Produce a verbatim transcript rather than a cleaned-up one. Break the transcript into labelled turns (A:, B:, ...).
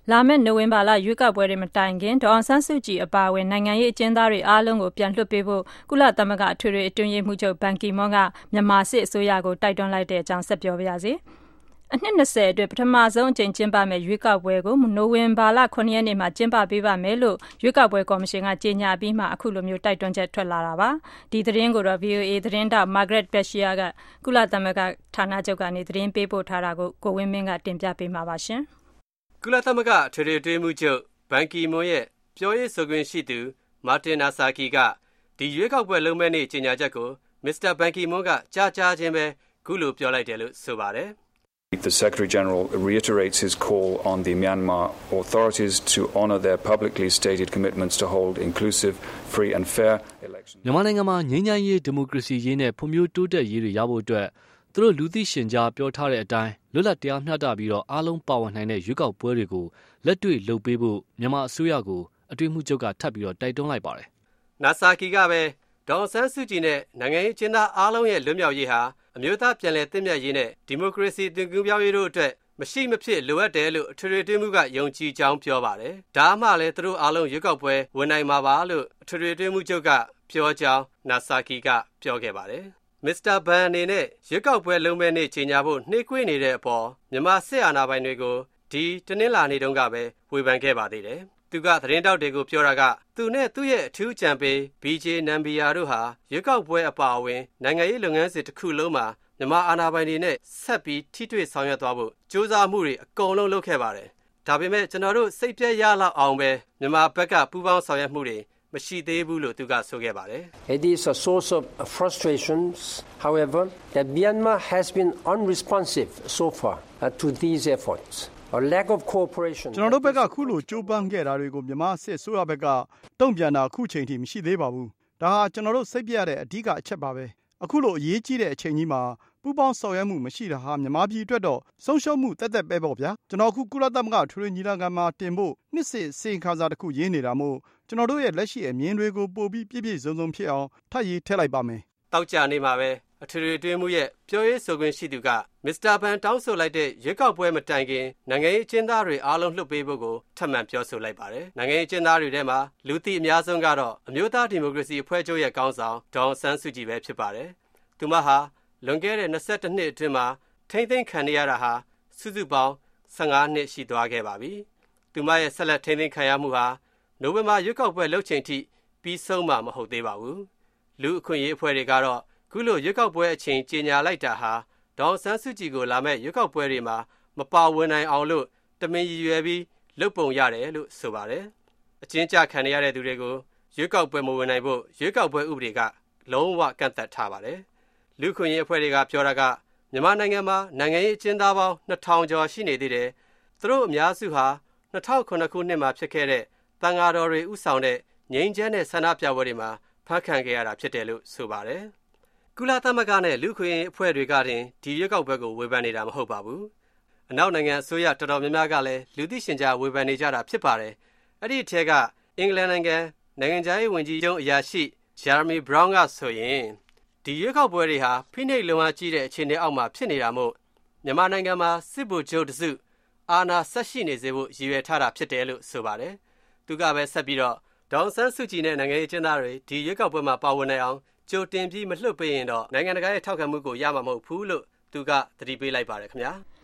A: လာမယ့်နိုဝင်ဘာလရွေးကောက်ပွဲတွေမတိုင်ခင်ဒေါ်အောင်ဆန်းစုကြည်အပါအဝင်နိုင်ငံရေးအကျဉ်းသားတွေအားလုံးကိုပြန်လွှတ်ပေးဖို့ကုလသမဂ္ဂအထွေထွေအတွင်းရေးမှူးချုပ်ဘန်ကီမွန်းကမြန်မာစစ်အစိုးရကိုတိုက်တွန်းလိုက်တဲ့အကြောင်းဆက်ပြောပါရစေ။အနှစ်၂၀အတွက်ပထမဆုံးအကြိမ်ကျင်းပမယ့်ရွေးကောက်ပွဲကိုနိုဝင်ဘာလခုနှစ်ရက်နေ့မှာကျင်းပပေးပါမယ်လို့ရွေးကောက်ပွဲကော်မရှင်ကကြေညာပြီးမှအခုလိုမျိုးတိုက်တွန်းချက်ထွက်လာတာပါ။ဒီသတင်းကိုတော့ ဗီအိုအေ သတင်းတောက် Margaret Bashir ကကုလသမဂ္ဂဌာနချုပ်ကနေသတင်းပေးပို့ထားတာကိုကိုဝင်းမင်းကတင်ပြပေးမှာပါရှင်
B: ။ကုလသမဂ္ဂအထွေထွေအတွင်းရေးမှူးချုပ်ဘန်ကီမွန်းရဲ့ပြောရေးဆိုခွင့်ရှိသူမာတင်နာဆာကီကဒီရွေးကောက်ပွဲလုံးမဲ့နေ့ကြေညာချက်ကိုမစ္စတာဘန်ကီမွန်းကကြားကြားချင်းပဲခုလိုပြောလိုက်တယ်လို့ဆိုပါတယ်။
C: The Secretary General reiterates his call on the Myanmar authorities to honor their publicly stated commitments to hold inclusive, free and fair elections.
D: မြန်မာနိုင်ငံမှာငြိမ်းချမ်းရေးဒီမိုကရေစီရေးနဲ့ဖွံ့ဖြိုးတိုးတက်ရေးတွေရဖို့အတွက်သူတို့လူသိရှင်ကြားပြောထားတဲ့အတိုင်းလွတ်လပ်တရားမျှတပြီးတော့အားလုံးပါဝင်နိုင်တဲ့ရွေးကောက်ပွဲတွေကိုလက်တွေ့လုပ်ပေးဖို့မြန်မာအစိုးရကိုအတွင်းမှုချုပ်ကထပ်ပြီးတော့တိုက်တွန်းလိုက်ပါတယ်
B: ။နာဆာကီကပဲဒေါ်ဆန်းစုကြည်နဲ့နိုင်ငံရေးကျင်းသားအားလုံးရဲ့လွတ်မြောက်ရေးဟာအမျိုးသားပြန်လည်သင့်မြတ်ရေးနဲ့ဒီမိုကရေစီတည်ကူးပြောင်းရေးတို့အတွက်မရှိမဖြစ်လိုအပ်တယ်လို့အထွေထွေအတွင်းမှုကယုံကြည်ကြောင်းပြောပါတယ်။ဒါမှလည်းသူတို့အားလုံးရွေးကောက်ပွဲဝင်နိုင်မှာပါလို့အထွေထွေအတွင်းမှုချုပ်ကပြောကြောင်းနာဆာကီကပြောခဲ့ပါတယ်။မစ္စတာဘန်အနေနဲ့ရွေးကောက်ပွဲလုံးမဲ့နေ့ချိန်ညာဖို့နှိကွေးနေတဲ့အပေါ်မြန်မာစစ်အာဏာပိုင်တွေကိုဒီတနင်္လာနေ့တုန်းကပဲဝေဖန်ခဲ့ပါသေးတယ်။သူကသတင်းတောက်တွေကိုပြောတာကသူနဲ့သူ့ရဲ့အထူးကြံပေး ဘီ ဂျေ နမ်ဘီယာတို့ဟာရွေးကောက်ပွဲအပါအဝင်နိုင်ငံရေးလုပ်ငန်းစဉ်တစ်ခုလုံးမှာမြန်မာအာဏာပိုင်တွေနဲ့ဆက်ပြီးထိတွေ့ဆောင်ရွက်သွားဖို့ကြိုးစားမှုတွေအကုန်လုံးလုပ်ခဲ့ပါတယ်။ဒါပေမဲ့ကျွန်တော်တို့စိတ်ပြည့်ရလောက်အောင်ပဲမြန်မာဘက်ကပူးပေါင်းဆောင်ရွက်မှုတွေမရှိသေးဘူးလို့သူကဆိုခဲ့ပါတယ်။
E: It is a source of frustrations, however, that Myanmar has been unresponsive so far uh, to these efforts. A lack of cooperation.
F: ကျွန်တော်တို့ဘက်ကခုလိုကြိုးပမ်းခဲ့တာတွေကိုမြန်မာစစ်ဆိုရဘက်ကတုံ့ပြန်တာအခုချိန်ထိမရှိသေးပါဘူး။ဒါဟာကျွန်တော်တို့စိတ်ပြရတဲ့အဓိကအချက်ပါပဲ။အခုလိုအရေးကြီးတဲ့အချိန်ကြီးမှာပူးပေါင်းဆောင်ရွက်မှုမရှိတာဟာမြန်မာပြည်အတွက်တော့ဆုံးရှုံးမှုတက်တက်ပဲပေါ့ဗျာ။ကျွန်တော်အခုကုလသမဂ္ဂထွေထွေညီလာခံမှာတင်ဖို့နှစ်စစ်စေခါစားတစ်ခုရေးနေတာမို့ကျွန်တော်တို့ရဲ့လက်ရှိအမြင်တွေကိုပို့ပြီးပြည့်ပြည့်စုံစုံဖြစ်အောင်ထပ်ရေးထည့်လိုက်ပါမယ်
B: ။တောက်ကြနေမှာပဲအထွေထွေအတွင်းမှုရဲ့ပြောရေးဆိုခွင့်ရှိသူကမစ္စတာဘန်တောင်းဆိုလိုက်တဲ့ရွေးကောက်ပွဲမတိုင်ခင်နိုင်ငံရေးအကျဉ်းသားတွေအားလုံးလွှတ်ပေးဖို့ကိုထပ်မံပြောဆိုလိုက်ပါတယ်။နိုင်ငံရေးအကျဉ်းသားတွေထဲမှာလူသိအများဆုံးကတော့အမျိုးသားဒီမိုကရေစီအဖွဲ့ချုပ်ရဲ့ခေါင်းဆောင်ဒေါ်ဆန်းစုကြည်ပဲဖြစ်ပါတယ်။သူမဟာလွန်ခဲ့တဲ့၂၁နှစ်အတွင်းမှာထိမ့်သိမ်းခံရတာဟာစုစုပေါင်း၁၅နှစ်ရှိသွားခဲ့ပါပြီ။သူမရဲ့ဆက်လက်ထိမ့်သိမ်းခံရမှုဟာနိုဝင်ဘာရွေးကောက်ပွဲလုပ်ချိန်ထိပြီးဆုံးမှာမဟုတ်သေးပါဘူး။လူအခွင့်အရေးအဖွဲ့တွေကတော့ခုလိုရွေးကောက်ပွဲအချိန်ကြေညာလိုက်တာဟာဒေါ်ဆန်းစုကြည်ကိုလာမဲ့ရွေးကောက်ပွဲတွေမှာမပါဝင်နိုင်အောင်လို့တမင်ရည်ရွယ်ပြီးလုပ်ပုံရတယ်လို့ဆိုပါတယ်။အကျဉ်းချခံရတဲ့သူတွေကိုရွေးကောက်ပွဲမဝင်နိုင်ဖို့ရွေးကောက်ပွဲဥပဒေကလုံးဝကန့်သတ်ထားပါတယ်။လူခွင့်ရေးအဖွဲ့တွေကပြောတာကမြန်မာနိုင်ငံမှာနိုင်ငံရေးအကျဉ်းသားပေါင်းနှစ်ထောင်ကျော်ရှိနေသေးတယ်။သူတို့အများစုဟာ၂၀၀၇ခုနှစ်မှာဖြစ်ခဲ့တဲ့တန်ဃာတော်တွေဥဆောင်တဲ့ငြိမ်းချမ်းတဲ့ဆန္ဒပြပွဲတွေမှာဖမ်းခံခဲ့ရတာဖြစ်တယ်လို့ဆိုပါတယ်။ကုလသမဂ္ဂနဲ့လူခွင့်ရေးအဖွဲ့တွေကတင်ဒီရွေးကောက်ပွဲကိုဝေဖန်နေတာမဟုတ်ပါဘူး။အနောက်နိုင်ငံအစိုးရတော်တော်များများကလည်းလူသိရှင်ကြားဝေဖန်နေကြတာဖြစ်ပါတယ်။အဲ့ဒီအထက်ကအင်္ဂလန်နိုင်ငံနိုင်ငံခြားရေးဝန်ကြီးချုပ်အရာရှိဂျာရမီဘရောင်းကဆိုရင်ဒီရွေးကောက်ပွဲတွေဟာဖိနှိပ်လုံအားကြီးတဲ့အခြေအနေအောက်မှာဖြစ်နေတာမို့မြန်မာနိုင်ငံမှာစစ်ဗိုလ်ချုပ်တစုအာဏာဆက်ရှိနေစေဖို့ရည်ရွယ်ထားတာဖြစ်တယ်လို့ဆိုပါတယ်။သူကပဲဆက်ပြီးတော့ဒေါ်ဆန်းစုကြည်နဲ့နိုင်ငံရေးကျင်းသားတွေဒီရွေးကောက်ပွဲမှာပါဝင်နိုင်အောင်ကြိုတင်ပြီးမလွှတ်ပေးရင်တော့နိုင်ငံတကာရဲ့ထောက်ခံမှုကိုရမှာမဟုတ်ဘူးလို့သူကသတိပေးလိုက်ပါတယ်ခင်ဗျာ။